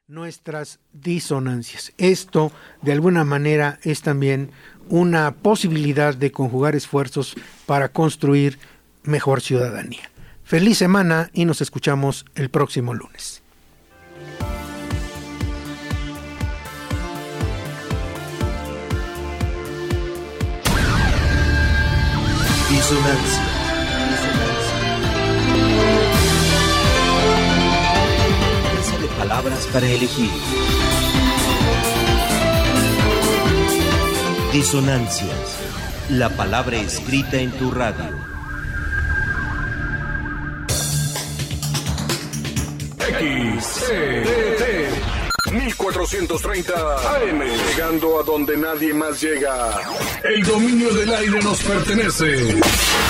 nuestras disonancias. Esto, de alguna manera, es también una posibilidad de conjugar esfuerzos para construir mejor ciudadanía. Feliz semana y nos escuchamos el próximo lunes. Disonancia. Piensa de palabras para elegir. Disonancias. La palabra escrita en tu radio. XCT 1430 AM, llegando a donde nadie más llega. El dominio del aire nos pertenece.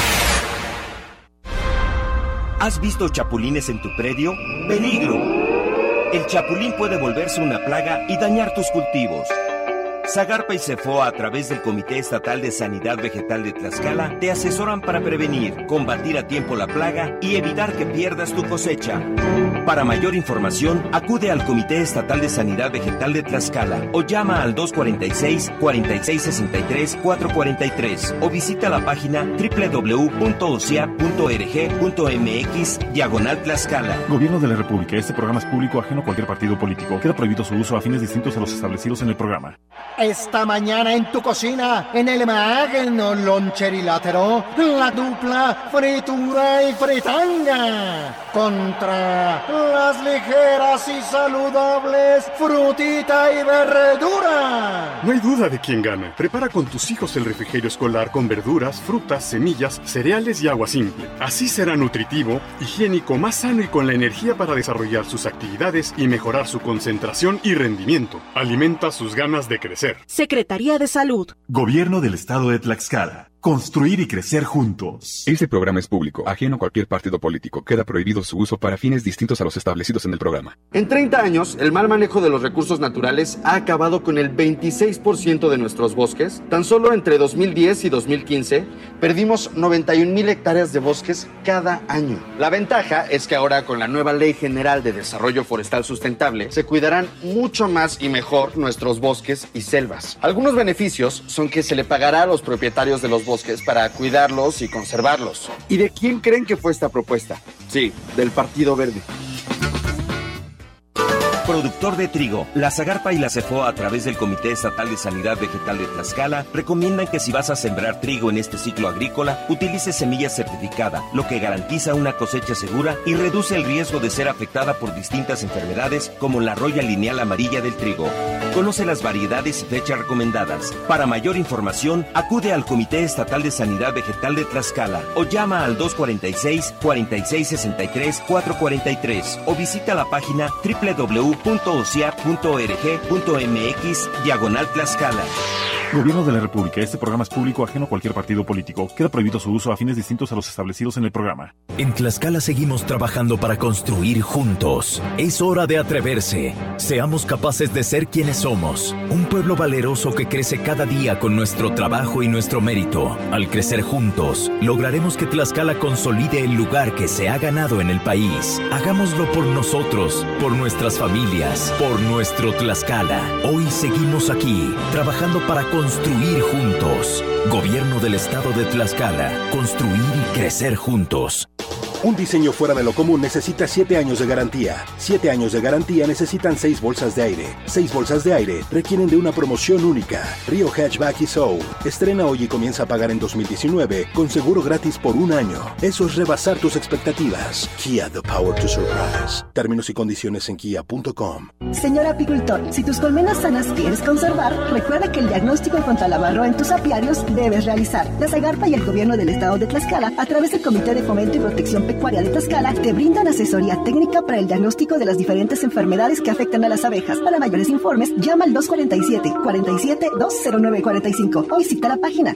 ¿Has visto chapulines en tu predio? ¡Peligro! El chapulín puede volverse una plaga y dañar tus cultivos. Zagarpa y Cefoa, a través del Comité Estatal de Sanidad Vegetal de Tlaxcala, te asesoran para prevenir, combatir a tiempo la plaga y evitar que pierdas tu cosecha. Para mayor información, acude al Comité Estatal de Sanidad Vegetal de Tlaxcala o llama al 246-4663-443 o visita la página www.ocea.org.mx/Tlaxcala. Gobierno de la República. Este programa es público, ajeno a cualquier partido político. Queda prohibido su uso a fines distintos a los establecidos en el programa. Esta mañana en tu cocina, en el magno loncherilátero, la dupla fritura y fritanga contra las ligeras y saludables frutita y verdura. No hay duda de quién gana. Prepara con tus hijos el refrigerio escolar con verduras, frutas, semillas, cereales y agua simple. Así será nutritivo, higiénico, más sano y con la energía para desarrollar sus actividades y mejorar su concentración y rendimiento. Alimenta sus ganas de crecer. Secretaría de Salud. Gobierno del Estado de Tlaxcala. Construir y crecer juntos. Este programa es público, ajeno a cualquier partido político. Queda prohibido su uso para fines distintos a los establecidos en el programa. En 30 años, el mal manejo de los recursos naturales ha acabado con el 26% de nuestros bosques. Tan solo entre 2010 y 2015, perdimos 91,000 hectáreas de bosques cada año. La ventaja es que ahora, con la nueva Ley General de Desarrollo Forestal Sustentable, se cuidarán mucho más y mejor nuestros bosques y selvas. Algunos beneficios son que se le pagará a los propietarios de los bosques para cuidarlos y conservarlos. ¿Y de quién creen que fue esta propuesta? Sí, del Partido Verde. Productor de trigo, la Zagarpa y la Cefoa, a través del Comité Estatal de Sanidad Vegetal de Tlaxcala, recomiendan que si vas a sembrar trigo en este ciclo agrícola, utilices semilla certificada, lo que garantiza una cosecha segura y reduce el riesgo de ser afectada por distintas enfermedades como la roya lineal amarilla del trigo. Conoce las variedades y fechas recomendadas. Para mayor información, acude al Comité Estatal de Sanidad Vegetal de Tlaxcala o llama al 246-4663-443 o visita la página www.ocea.org.mx/Tlaxcala. Gobierno de la República. Este programa es público, ajeno a cualquier partido político. Queda prohibido su uso a fines distintos a los establecidos en el programa. En Tlaxcala seguimos trabajando para construir juntos. Es hora de atreverse. Seamos capaces de ser quienes somos. Un pueblo valeroso que crece cada día con nuestro trabajo y nuestro mérito. Al crecer juntos, lograremos que Tlaxcala consolide el lugar que se ha ganado en el país. Hagámoslo por nosotros, por nuestras familias, por nuestro Tlaxcala. Hoy seguimos aquí, trabajando para construir juntos. Gobierno del Estado de Tlaxcala. Construir y crecer juntos. Un diseño fuera de lo común necesita 7 años de garantía. 7 años de garantía necesitan 6 bolsas de aire. 6 bolsas de aire requieren de una promoción única. Rio Hatchback y Soul. Estrena hoy y comienza a pagar en 2019 con seguro gratis por 1 año. Eso es rebasar tus expectativas. Kia, the power to surprise. Términos y condiciones en kia.com. Señor apicultor, si tus colmenas sanas quieres conservar, recuerda que el diagnóstico contra la varroa en tus apiarios debes realizar. La Zagarpa y el Gobierno del Estado de Tlaxcala, a través del Comité de Fomento y Protección Pecuaria de Tlaxcala, te brindan asesoría técnica para el diagnóstico de las diferentes enfermedades que afectan a las abejas. Para mayores informes, llama al 247-209-45 o visita la página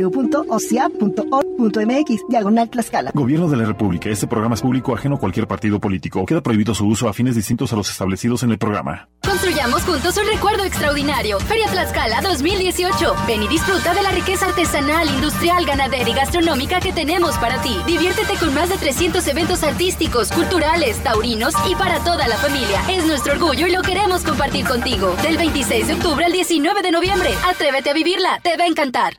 www.ocea.org.mx/Tlaxcala. Gobierno de la República. Este programa es público, ajeno a cualquier partido político. Queda prohibido su uso a fines distintos a los establecidos en el programa. Construyamos juntos un recuerdo extraordinario. Feria Tlaxcala 2018. Ven y disfruta de la riqueza artesanal, industrial, ganadera y gastronómica que tenemos para ti. Diviértete con más de 300 eventos artísticos, culturales, taurinos y para toda la familia. Es nuestro orgullo y lo queremos compartir contigo. Del 26 de octubre al 19 de noviembre. Atrévete a vivirla. Te va a encantar.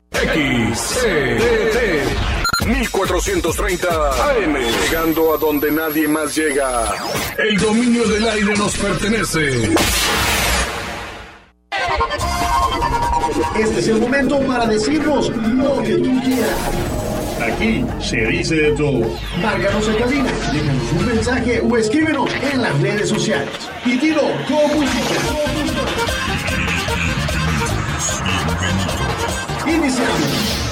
XCT 1430 AM, llegando a donde nadie más llega. El dominio del aire nos pertenece. Este es el momento para decirnos lo que tú quieras. Aquí se dice de todo. Márcanos en cabina, déjanos un mensaje o escríbenos en las redes sociales. Pitido con música. Iniciamos.